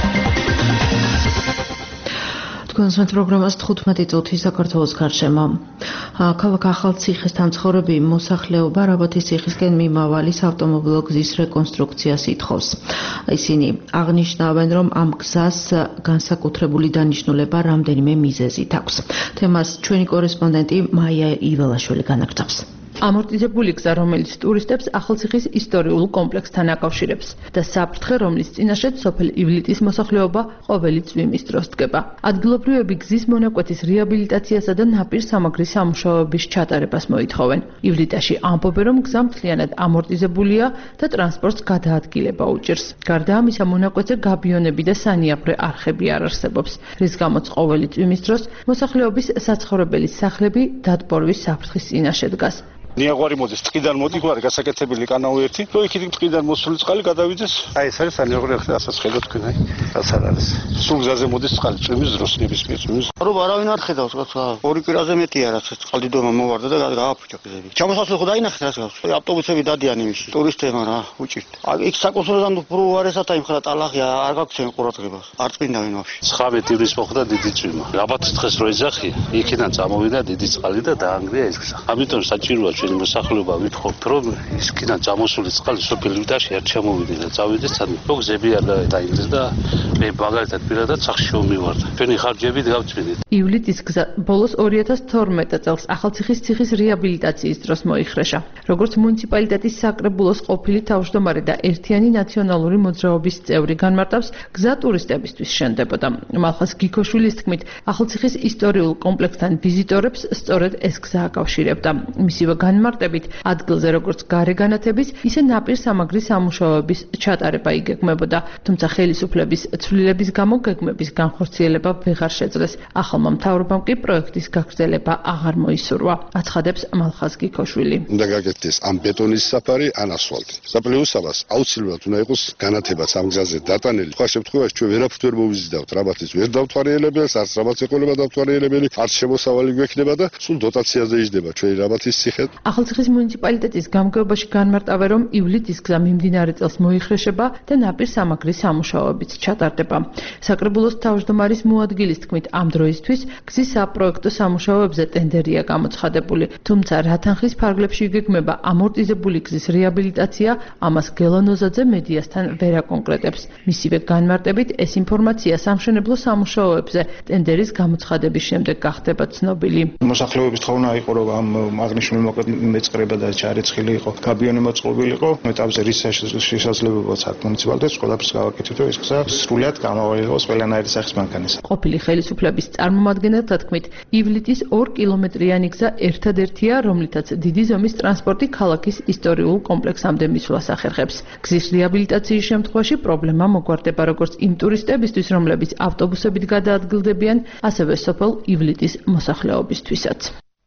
კონსვენთ პროგრამას თხუთმეტი წუთი საქართველოს გარშემო. ქალაქ ახალციხესთან მცხოვრები მოსახლეობა რაბათის ციხისკენ მიმავალის ავტომობილო გზის რეკონსტრუქციას ითხოვს. ისინი აღნიშნავენ, რომ ამ გზას განსაკუთრებული დანიშნულება რამდენიმე მიზეზით აქვს. თემას ჩვენი კორესპონდენტი მაია იველაშვილი განაგრძობს. ამორტიზებული გზა, რომელიც ტურისტებს ახალციხის ისტორიულ კომპლექსთან აკავშირებს და საფრთხე, რომლის წინაშეც სოფელ ივლიტის მოსახლეობა ყოველი წვიმის დროს დგება. ადგილობრივები გზის მონაკვეთის რეაბილიტაციასა და ნაპირ სამაგრის სამუშაოების ჩატარებას მოითხოვენ. ივლიტაში ამბობენ, რომ გზა მთლიანად ამორტიზებულია და ტრანსპორტს გადაადგილება უჭირს. გარდა ამისა, მონაკვეთზე გაბიონები და სანიაღვრე არხები არ არსებობს, რის გამოც ყოველი წვიმის დროს მოსახლეობის საცხოვრებელი სახლები დატბორვის საფრთხის წინაშე დგას. ნიაღვარი მოდის ტყიდან მოდი გვარი გასაკეთებელი კანაო ერთი რო იქით ტყიდან მოსული წყალი გადავიდეს აი ეს არის სანიაღვრე ახლა ასაცხელო თქვენ აი რაც არ არის სულ გზაზე მოდის წყალი წვიმის დროს ნებისმიერ წვიმის რო არავინ არ ხედავს რა ორი კვირაზე მეტია რაც წყალდიდობა მომვარდა და გააფუჭა გზები ჩამოსასვლელი ხო დაინახეთ რა გავს ავტობუსები დადიან იმის ტურისტებმა რა უჭირთ აი იქ საკუთრებიდან უფრო უარესად აი მხოლოდ ტალახია არ გაქვს ჩემ ყურადღებას არ წმინდავენ ვაფშე ცხრამეტ ივნისს მოხდა დიდი წვიმა რაბათის დღეს რო ეძახი იქიდან წამოვიდა დიდი წყალი და დაანგრია ეს გზა ამიტომ საჭიროა მოსახლეობა ვითხოვთ, რომ ისკიდან წამოსული წყალი სოფელ ივლიტაში არ ჩამოვიდეს და წავიდეს სადმე. რო გზები არ დაინგრეს და მე მაგალითად პირადად სახში შევმივარდა. ჩვენი ხარჯებით გავწვიდით. ივლიტის გზა ბოლოს ორი ათას თორმეტ წელს ახალციხის ციხის რეაბილიტაციის დროს მოიხრეშა. როგორც მუნიციპალიტეტის საკრებულოს ყოფილი თავმჯდომარე და ერთიანი ნაციონალური მოძრაობის წევრი განმარტავს, გზა ტურისტებისთვის შენდებოდა. მალხაზ გიქოშვილის თქმით, ახალციხის ისტორიულ კომპლექსთან ვიზიტორებს სწორედ ეს გზა აკავშირებდა. მისივე განმარტებით, ადგილზე როგორც გარეგანათების, ისე ნაპირ სამაგრის სამუშაოების ჩატარება იგეგმებოდა, თუმცა ხელისუფლების ცვლილების გამო გეგმების განხორციელება ვეღარ შეძლეს. ახალმა მთავრობამ კი პროექტის გაგრძელება აღარ მოისურვა. აცხადებს მალხაზ გიქოშვილი. უნდა გაკეთდეს ამ ბეტონის საფარი, ან ასფალტი. საპლეუსაბას აუცილებლად უნდა იყოს განათებაც ამ გზაზე დატანილი. სხვა შემთხვევაში ჩვენ ვერაფრით ვერ მოვიზიდავთ, რაბათის ვერ დავთვალიერებელს, არც რაბათს ეყოლება დავთვალიერებელი, არც შემოსავალი გვექნება და სულ დოტაციაზე იჯდება ჩვენი რაბათის ციხე. ახალციხის მუნიციპალიტეტის გამგეობაში განმარტავენ, რომ ივლიტის გზა მიმდინარე წელს მოიხრეშება და ნაპირ სამაგრის სამუშაოებიც ჩატარდება. საკრებულოს თავმჯდომარის მოადგილის თქმით, ამ დროისთვის გზის საპროექტო სამუშაოებზე ტენდერია გამოცხადებული, თუმცა რა თანხის ფარგლებში იგეგმება ამორტიზებული გზის რეაბილიტაცია, ამას გელანოზაძე მედიასთან ვერ აკონკრეტებს. მისივე განმარტებით, ეს ინფორმაცია სამშენებლო სამუშაოებზე ტენდერის გამოცხადების შემდეგ გახდება ცნობილი. მოსახლეობის თხოვნა იყო, რომ ამ აღნიშნული მეწყრება და ჩარეცხილი იყო, გაბიონი მოწყობილი იყო, ეტაპზე რის შესაძლებლობაც აქვს მუნიციპალიტეტს ყველაფერს გავაკეთოთ, რომ ეს გზა სრულად გამოვალ იყოს ყველანაირი სახის მანქანისა. ყოფილი ხელისუფლების წარმომადგენელთა თქმით, ივლიტის ორ კილომეტრიანი გზა ერთადერთია, რომლითაც დიდი ზომის ტრანსპორტი ქალაქის ისტორიულ კომპლექსამდე მისვლას ახერხებს. გზის რეაბილიტაციის შემთხვევაში პრობლემა მოგვარდება როგორც იმ ტურისტებისთვის, რომლებიც ავტობუსებით გადაადგილდებიან, ასევე სოფელ ივლიტის მოსახლეობისთვისაც.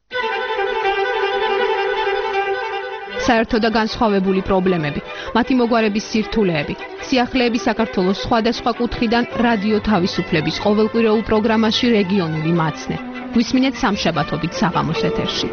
საერთო და განსხვავებული პრობლემები, მათი მოგვარების სირთულეები, სიახლეები საქართველოს სხვადასხვა კუთხიდან რადიო თავისუფლების ყოველკვირეულ პროგრამაში რეგიონული მაცნე. გვისმინეთ სამშაბათობით საღამოს ეთერში.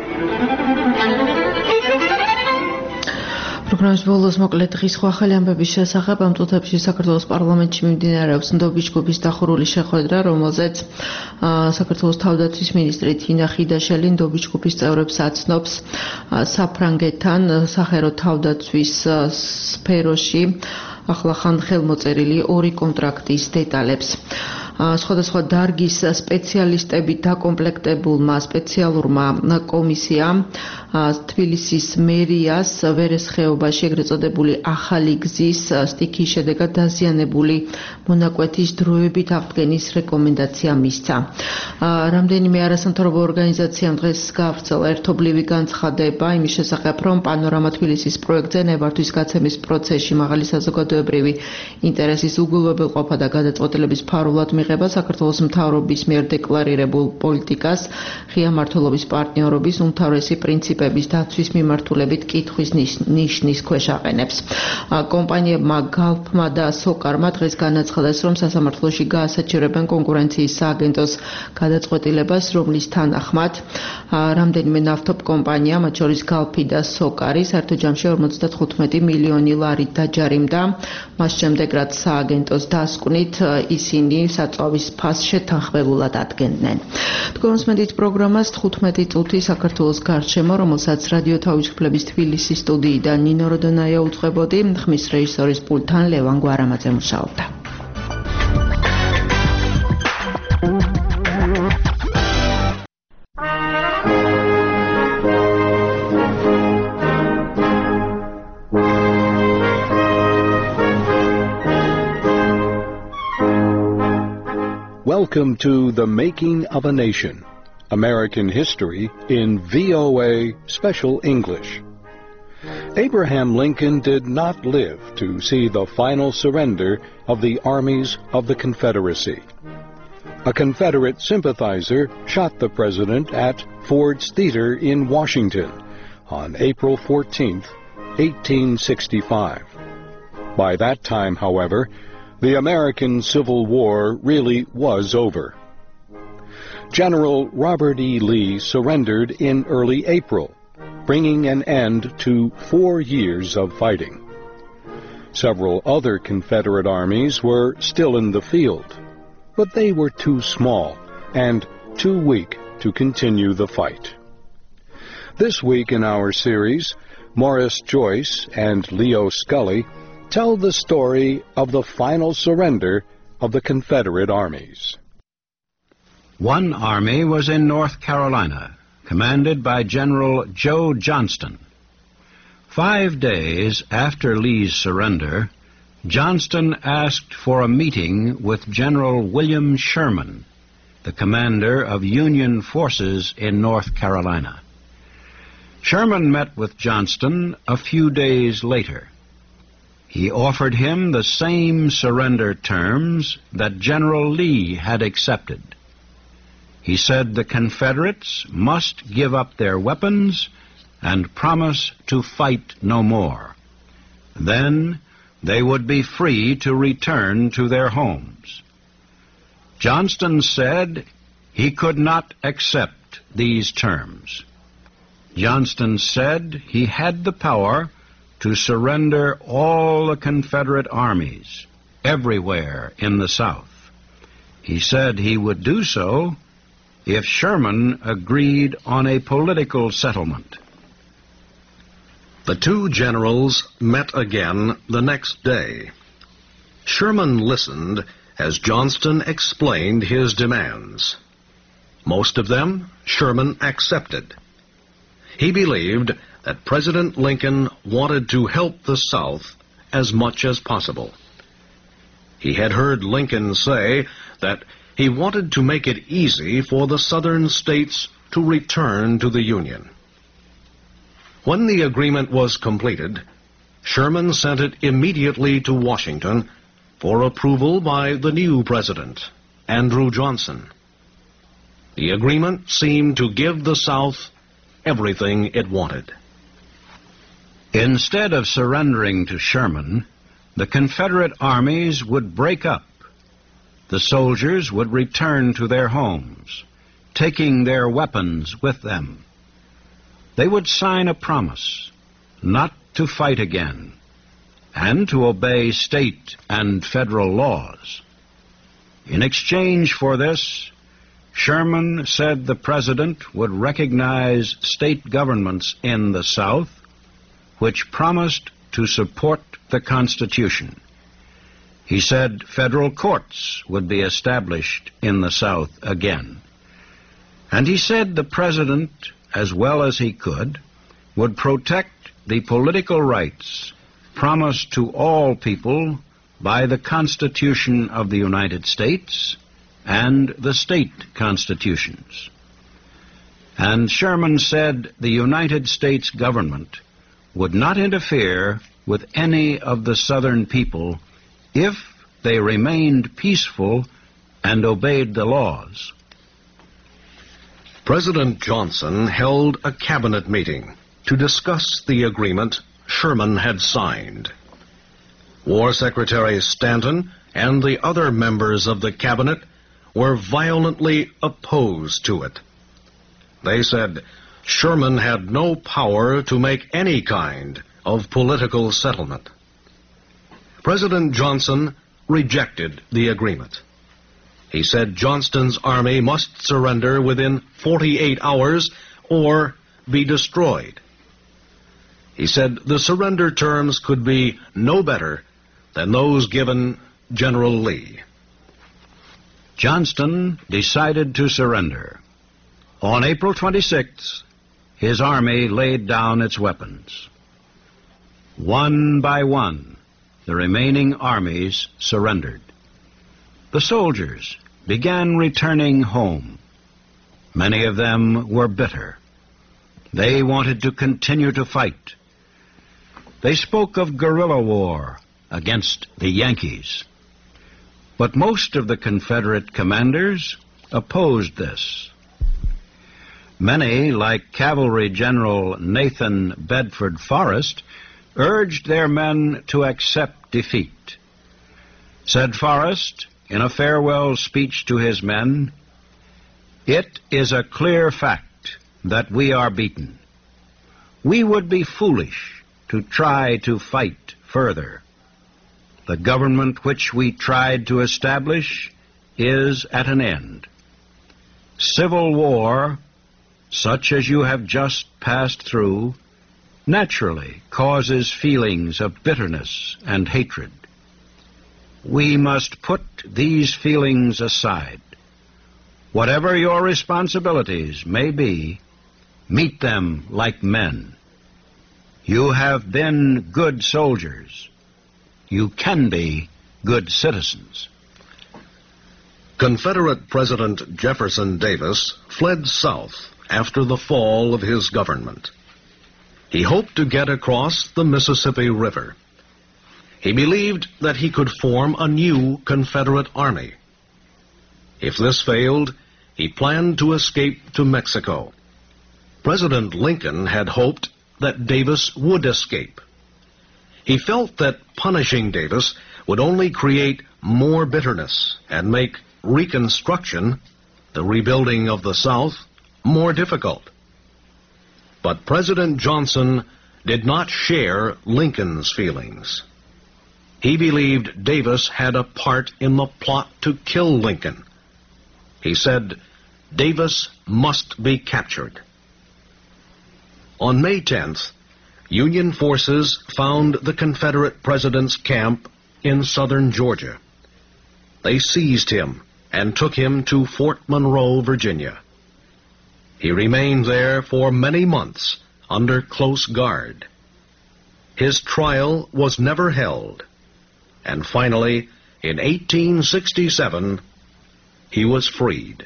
პროგრამის ბოლოს მოკლე დღის ახალი ამბების შესახებ ამ წუთებში საქართველოს პარლამენტში მიმდინარეობს ნდობის ჯგუფის დახურული შეხვედრა, რომელზეც საქართველოს თავდაცვის მინისტრი თინა ხიდაშელი ნდობის ჯგუფის წევრებს აცნობს საფრანგეთთან სახელმწიფო თავდაცვის სფეროში ახლახან ხელმოწერილი ორი კონტრაქტის დეტალებს. სხვადასხვა დარგის სპეციალისტები დაკომპლექტებულმა სპეციალურმა კომისიამ თბილისის მერიას ვერეს ხეობაში ეგრეთ წოდებული ახალი გზის სტიქიის შედეგად დაზიანებული მონაკვეთის დროებით აღდგენის რეკომენდაცია მისცა. რამდენიმე არასამთავრობო ორგანიზაციამ დღეს გაავრცელა ერთობლივი განცხადება იმის შესახებ, რომ პანორამა თბილისის პროექტზე ნებართვის გაცემის პროცესში მაღალი საზოგადოებრივი ინტერესის უგულებელყოფა და გადაწყვეტილების ფარულად იღება საქართველოს მთავრობის მიერ დეკლარირებულ პოლიტიკას ღია მმართველობის პარტნიორობის უმთავრესი პრინციპების დაცვის მიმართულებით კითხვის ნიშნის ქვეშ აყენებს. კომპანიებმა გალფმა და სოკარმა დღეს განაცხადეს, რომ სასამართლოში გაასაჩერებენ კონკურენციის სააგენტოს გადაწყვეტილებას, რომლის თანახმად რამდენიმე ნავთობ კომპანია, მათ შორის გალფი და სოკარი, საერთო ჯამში ორმოცდათხუთმეტი მილიონი ლარი დაჯარიმდა. მას შემდეგ, რაც სააგენტოს დასკვნით ისინი საწვავის ფასს შეთანხმებულად ადგენდნენ. თქვენ უსმენთ პროგრამას თხუთმეტი წუთი საქართველოს გარშემო, რომელსაც რადიო თავისუფლების თბილისის სტუდიიდან ნინო როდონაია უძღვებოდი, ხმის რეჟისორის პულტთან ლევან გვარამაძე მუშაობდა. Welcome to The Making of a Nation, American History in V O A Special English. Abraham Lincoln did not live to see the final surrender of the armies of the Confederacy. A Confederate sympathizer shot the president at Ford's Theater in Washington on April fourteenth, eighteen sixty-five. By that time, however, the American Civil War really was over. General Robert E. Lee surrendered in early April, bringing an end to four years of fighting. Several other Confederate armies were still in the field, but they were too small and too weak to continue the fight. This week in our series, Morris Joyce and Leo Scully tell the story of the final surrender of the Confederate armies. One army was in North Carolina, commanded by General Joe Johnston. Five days after Lee's surrender, Johnston asked for a meeting with General William Sherman, the commander of Union forces in North Carolina. Sherman met with Johnston a few days later. He offered him the same surrender terms that General Lee had accepted. He said the Confederates must give up their weapons and promise to fight no more. Then they would be free to return to their homes. Johnston said he could not accept these terms. Johnston said he had the power to surrender all the Confederate armies everywhere in the South. He said he would do so if Sherman agreed on a political settlement. The two generals met again the next day. Sherman listened as Johnston explained his demands. Most of them Sherman accepted. He believed that President Lincoln wanted to help the South as much as possible. He had heard Lincoln say that he wanted to make it easy for the Southern states to return to the Union. When the agreement was completed, Sherman sent it immediately to Washington for approval by the new president, Andrew Johnson. The agreement seemed to give the South everything it wanted. Instead of surrendering to Sherman, the Confederate armies would break up. The soldiers would return to their homes, taking their weapons with them. They would sign a promise not to fight again and to obey state and federal laws. In exchange for this, Sherman said the president would recognize state governments in the South which promised to support the Constitution. He said federal courts would be established in the South again. And he said the president, as well as he could, would protect the political rights promised to all people by the Constitution of the United States and the state constitutions. And Sherman said the United States government would not interfere with any of the Southern people if they remained peaceful and obeyed the laws. President Johnson held a cabinet meeting to discuss the agreement Sherman had signed. War Secretary Stanton and the other members of the cabinet were violently opposed to it. They said Sherman had no power to make any kind of political settlement. President Johnson rejected the agreement. He said Johnston's army must surrender within forty-eight hours or be destroyed. He said the surrender terms could be no better than those given General Lee. Johnston decided to surrender. On April twenty-sixth, his army laid down its weapons. One by one, the remaining armies surrendered. The soldiers began returning home. Many of them were bitter. They wanted to continue to fight. They spoke of guerrilla war against the Yankees. But most of the Confederate commanders opposed this. Many, like Cavalry General Nathan Bedford Forrest, urged their men to accept defeat. Said Forrest, in a farewell speech to his men, "It is a clear fact that we are beaten. We would be foolish to try to fight further. The government which we tried to establish is at an end. Civil war, such as you have just passed through, naturally causes feelings of bitterness and hatred. We must put these feelings aside. Whatever your responsibilities may be, meet them like men. You have been good soldiers. You can be good citizens." Confederate President Jefferson Davis fled south after the fall of his government. He hoped to get across the Mississippi River. He believed that he could form a new Confederate army. If this failed, he planned to escape to Mexico. President Lincoln had hoped that Davis would escape. He felt that punishing Davis would only create more bitterness and make Reconstruction, the rebuilding of the South, more difficult. But President Johnson did not share Lincoln's feelings. He believed Davis had a part in the plot to kill Lincoln. He said Davis must be captured. On May tenth, Union forces found the Confederate president's camp in southern Georgia. They seized him and took him to Fort Monroe, Virginia. He remained there for many months under close guard. His trial was never held, and finally, in eighteen sixty-seven, he was freed.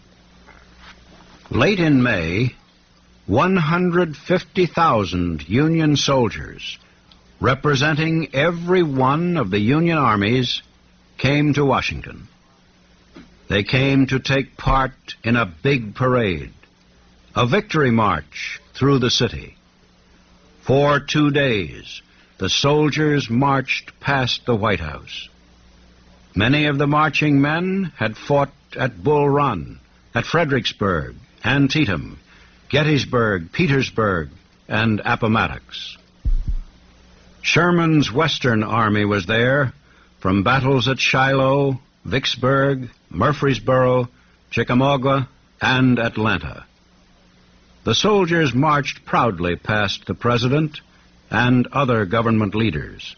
Late in May, one hundred fifty thousand Union soldiers, representing every one of the Union armies, came to Washington. They came to take part in a big parade, a victory march through the city. For two days, the soldiers marched past the White House. Many of the marching men had fought at Bull Run, at Fredericksburg, Antietam, Gettysburg, Petersburg, and Appomattox. Sherman's Western Army was there from battles at Shiloh, Vicksburg, Murfreesboro, Chickamauga, and Atlanta. The soldiers marched proudly past the president and other government leaders.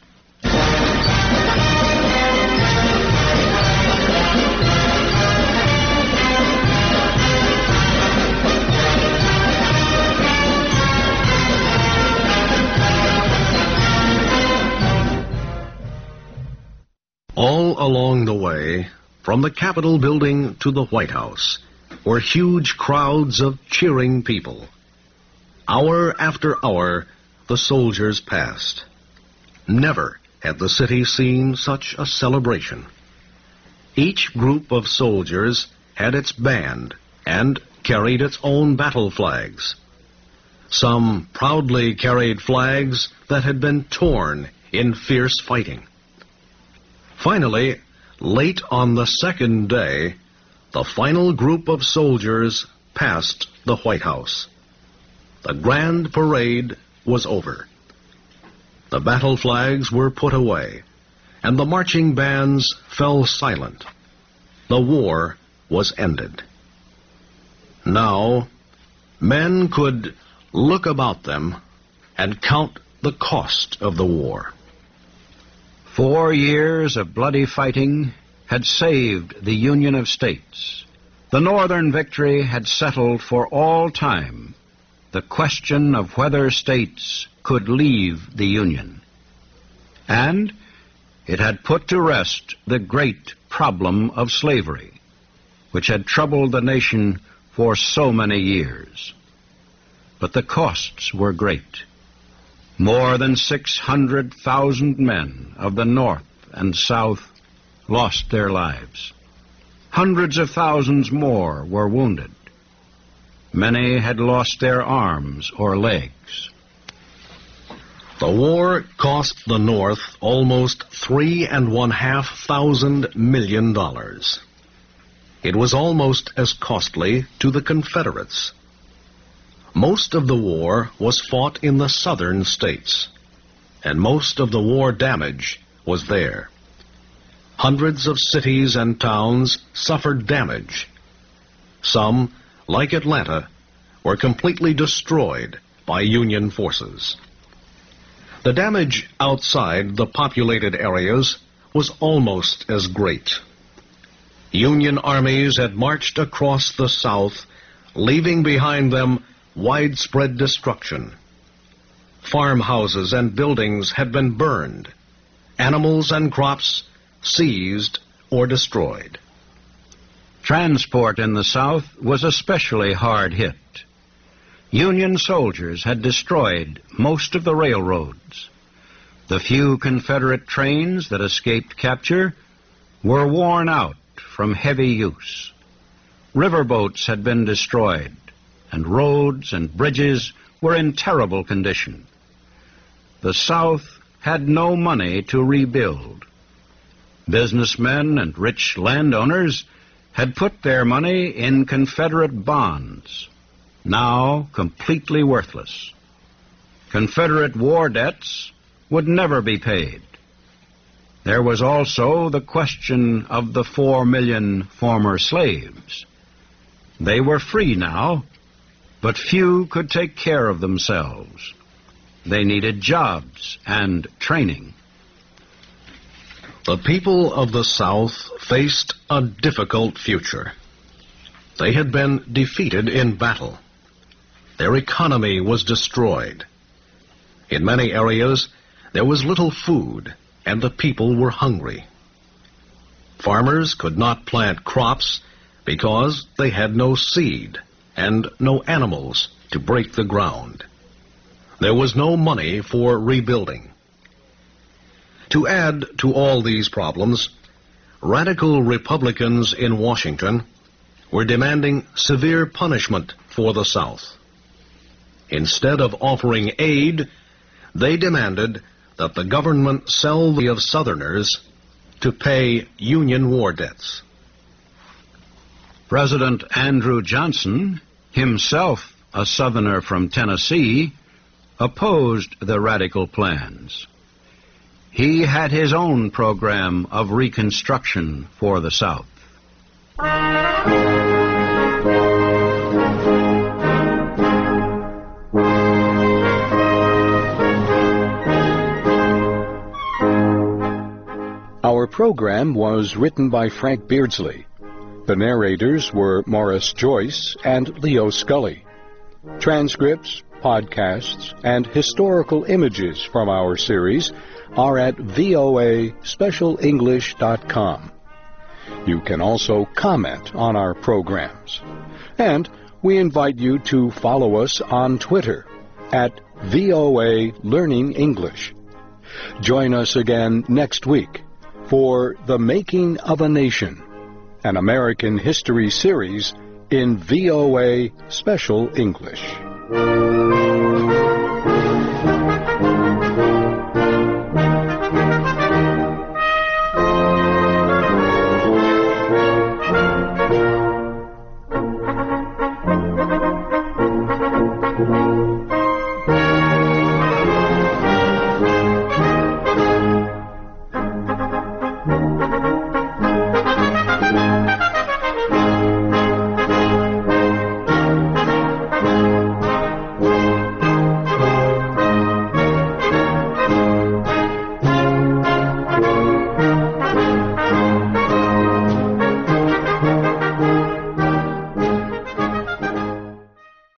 All along the way, from the Capitol building to the White House, were huge crowds of cheering people. Hour after hour, the soldiers passed. Never had the city seen such a celebration. Each group of soldiers had its band and carried its own battle flags. Some proudly carried flags that had been torn in fierce fighting. Finally, late on the second day, the final group of soldiers passed the White House. The grand parade was over. The battle flags were put away, and the marching bands fell silent. The war was ended. Now, men could look about them and count the cost of the war. Four years of bloody fighting had saved the Union of States. The Northern victory had settled for all time the question of whether states could leave the Union. And it had put to rest the great problem of slavery, which had troubled the nation for so many years. But the costs were great. More than six hundred thousand men of the North and South lost their lives. Hundreds of thousands more were wounded. Many had lost their arms or legs. The war cost the North almost three and one half thousand million dollars. It was almost as costly to the Confederates. Most of the war was fought in the southern states, and most of the war damage was there. Hundreds of cities and towns suffered damage. Some, like Atlanta, were completely destroyed by Union forces. The damage outside the populated areas was almost as great. Union armies had marched across the South, leaving behind them widespread destruction. Farmhouses and buildings had been burned, animals and crops seized or destroyed. Transport in the South was especially hard hit. Union soldiers had destroyed most of the railroads. The few Confederate trains that escaped capture were worn out from heavy use. Riverboats had been destroyed, and roads and bridges were in terrible condition. The South had no money to rebuild. Businessmen and rich landowners had put their money in Confederate bonds, now completely worthless. Confederate war debts would never be paid. There was also the question of the four million former slaves. They were free now, but few could take care of themselves. They needed jobs and training. The people of the South faced a difficult future. They had been defeated in battle. Their economy was destroyed. In many areas, there was little food, and the people were hungry. Farmers could not plant crops because they had no seed and no animals to break the ground. There was no money for rebuilding. To add to all these problems, radical Republicans in Washington were demanding severe punishment for the South. Instead of offering aid, they demanded that the government sell the of Southerners to pay Union war debts. President Andrew Johnson, himself a Southerner from Tennessee, opposed the radical plans. He had his own program of reconstruction for the South. Our program was written by Frank Beardsley. The narrators were Morris Joyce and Leo Scully. Transcripts, podcasts, and historical images from our series are at V O A special english dot com. You can also comment on our programs. And we invite you to follow us on Twitter at V O A Learning English. Join us again next week for The Making of a Nation. an American history series in V O A Special English.